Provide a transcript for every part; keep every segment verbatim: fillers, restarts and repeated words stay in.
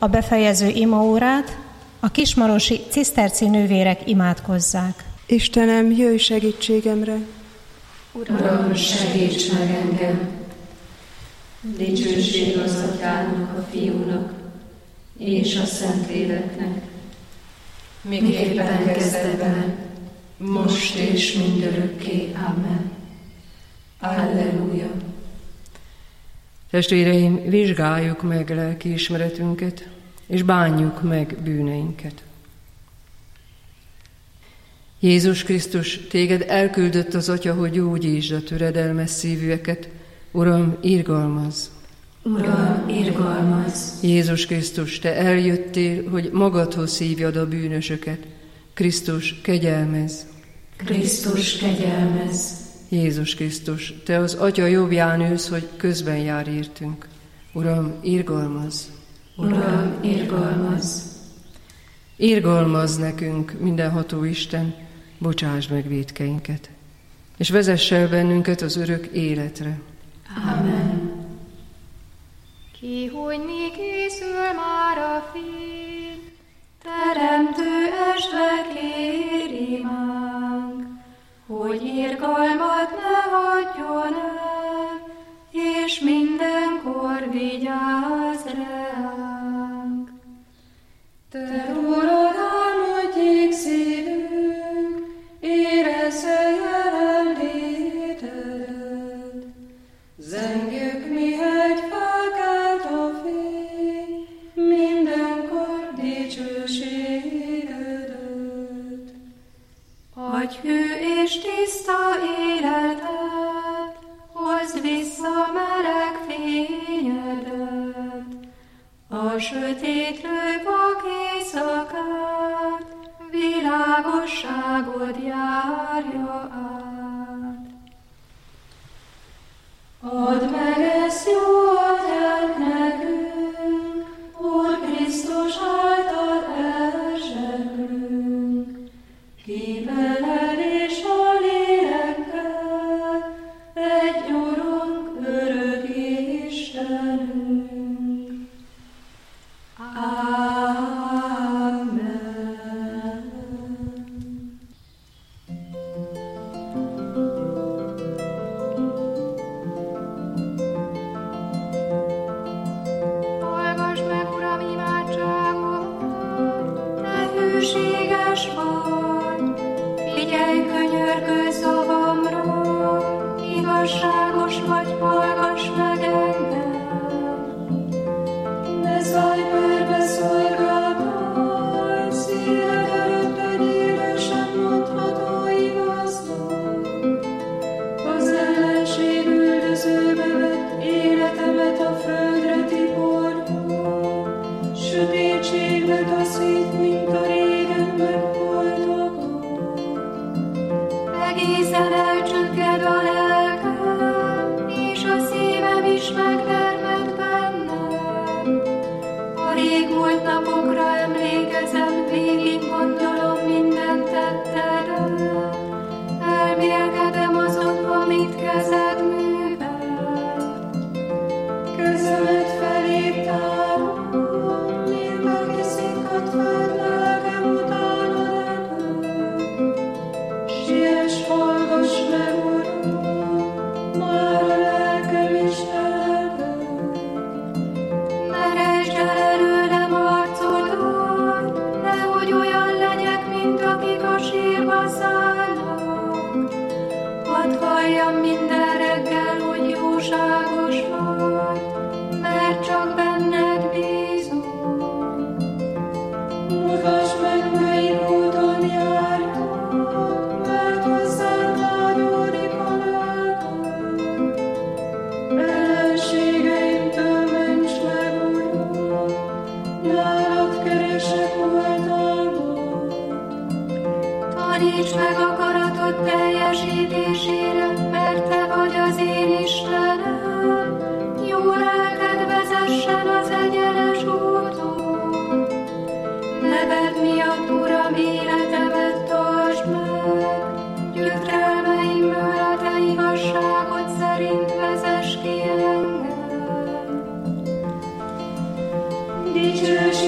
a befejező imaórát a kismarosi ciszterci nővérek imádkozzák. Istenem, jöjj segítségemre! Uram, segíts meg engem! Dicsőség az Atyának, a Fiúnak és a Szentléleknek, miképpen kezdetben, most és mindörökké. Amen. Alleluja. Testvéreim, vizsgáljuk meg lelkiismeretünket, és bánjuk meg bűneinket. Jézus Krisztus, téged elküldött az Atya, hogy gyógyítsd a töredelmes szívűeket. Uram, irgalmazz! Uram, irgalmazz! Jézus Krisztus, te eljöttél, hogy magadhoz szívjad a bűnösöket. Krisztus, kegyelmezz! Krisztus, kegyelmezz! Jézus Krisztus, te az Atya jobbján ülsz, hogy közben jár értünk. Uram, irgalmazz! Uram, irgalmazz! Irgalmazz nekünk, mindenható Isten, bocsásd meg vétkeinket, és vezess el bennünket az örök életre. Amen. Kihújni készül már a fény, Teremtő esve kér imánk, hogy irgalmat ne hagyjon el, és mindenkor vigyázz ránk. Te rólad álmodjék szívünk, érezze jelenlétedet. Zengjük, mihegy felkelt a fény, mindenkor dicsőségedet. Adj hű és tiszta életet, hozd vissza meleg fényedet. A sötétlő vak éjszakát, világosságod járja át. Add meg ezt jó atyánk nekünk, Úr Krisztus által elzseblünk. Kiveled és a lélekkel, egy Urunk, örök Istenünk. Amen. Hallgass meg, Uram, imádságot, te hűséges vagy, figyelj könyörgő szavamra, igazságos vagy, hallgass meg engem. Ne szállj körbe szolgáltály, szíved előtt egy élő sem mondható igaznak. Az ellenség üldözőbe vett életemet a földre tiporja, sötétségbe taszít, mint a régen megvoltakat. Egészen elcsökked a lelkem, és a szívem is megtermett bennem. A régmúlt napokra emlékezem, végig gondolom minden tettedet. Elmélkedem azon, amit kezed művelt. Kezemet feléd tárom, mint aki szikkat fel, lelkem utána repül. Siess, hallgass meg, Uram, már a lelkem is elvel. Ne rejtsd el előlem arcodat, nehogy olyan legyek, mint akik a sírba szállnak. Hadd halljam minden reggel, hogy jóságos vagy, mert csak benned bízom. Mutasd meg, melyik úton járjak, mert hozzád vágyódik a lelkem. Ellenségeimtől ments meg, Uram, nálad keresek oltalmat. Taníts meg akaratod teljesítésére, mert te vagy az én Istenem. Jó lelked vezessen az egyenes úton. Neved miatt, Uram, életemet tartsd meg. Gyötrelmeimből a te igazságod szerint vezess ki engem. Dicsőség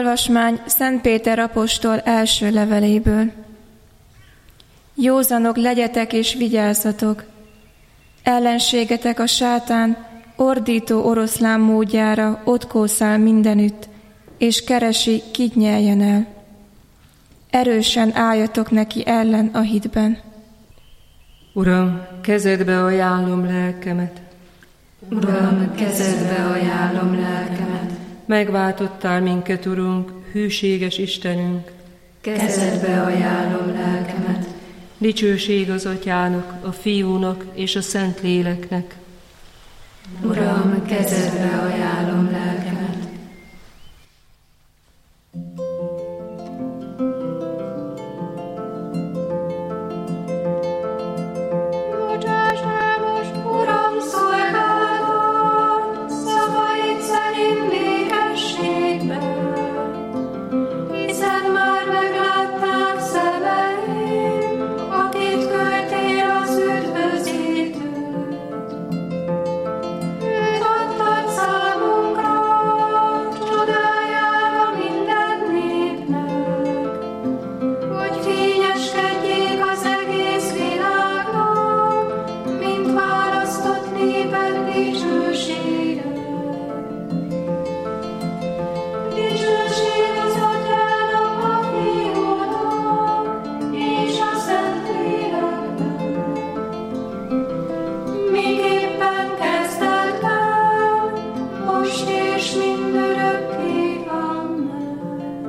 Olvasmány Szent Péter apostol első leveléből. Józanok legyetek és vigyázzatok! Ellenségetek a sátán ordító oroszlán módjára ott kószál mindenütt, és keresi, kit nyeljen el. Erősen álljatok neki ellen a hitben. Uram, kezedbe ajánlom lelkemet. Uram, kezedbe ajánlom lelkemet. Megváltottál minket, Urunk, hűséges Istenünk. Kezedbe ajánlom lelkemet. Dicsőség az Atyának, a Fiúnak és a Szentléleknek. Uram, kezedbe ajánlom lelkemet. Bocsáss el most, Uram, szolgálatot, szavaid szerint békességben, hiszen már meglátták szemeim, akit küldtél az üdvözítőt. Őt adtad számunkra, csodájára minden népnek, hogy fényeskedjék az egész világnak, mint választott néped dicsősége. Dicsőség az Atyának, a Fiúnak és a Szentléleknek, miképpen kezdetben, most és mindörökké. Amen.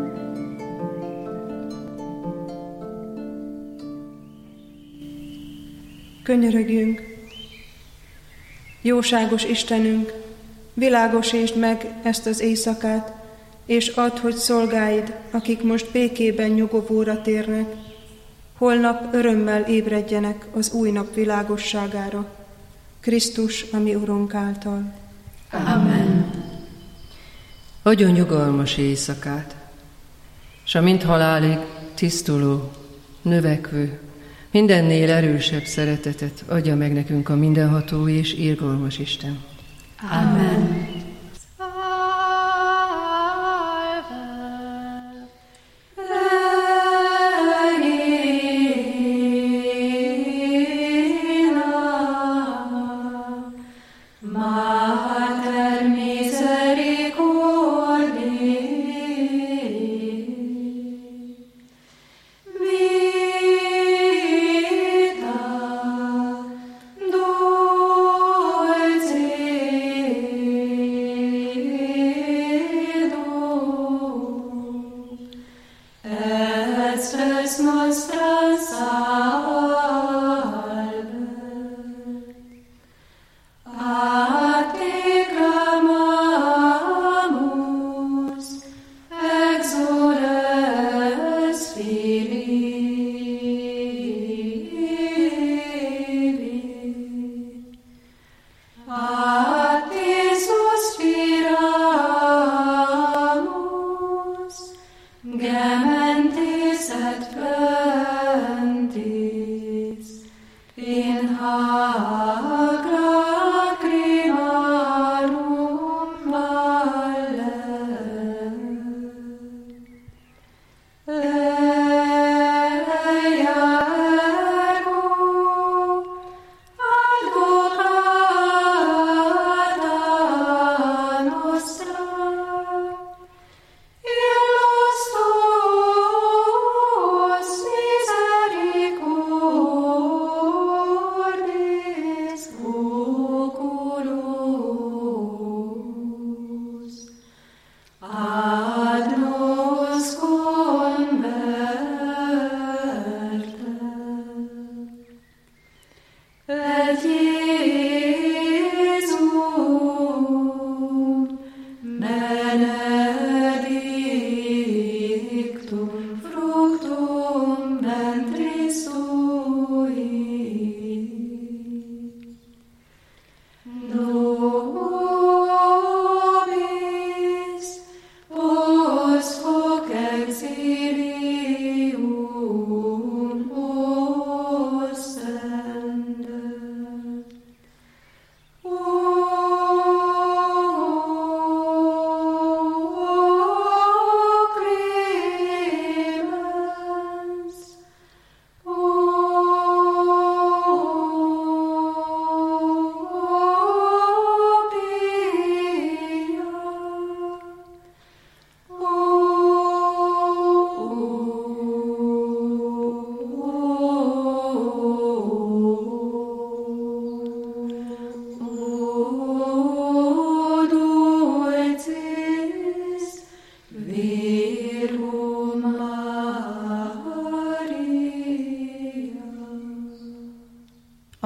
Könyörögjünk! Jóságos Istenünk, világosítsd meg ezt az éjszakát, és add, hogy szolgáid, akik most békében nyugovóra térnek, holnap örömmel ébredjenek az új nap világosságára, Krisztus, a mi Urunk által. Amen. Adjon nyugalmas éjszakát, s a mind halálig tisztuló, növekvő, mindennél erősebb szeretetet adja meg nekünk a mindenható és irgalmas Isten. Amen. Dulce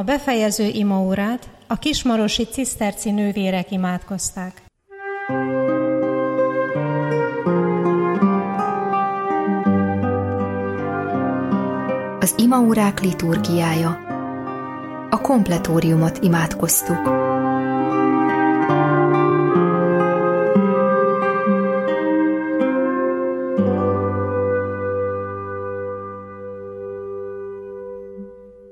A befejező imaórát a kismarosi ciszterci nővérek imádkozták. Az imaórák liturgiája. A kompletóriumot imádkoztuk.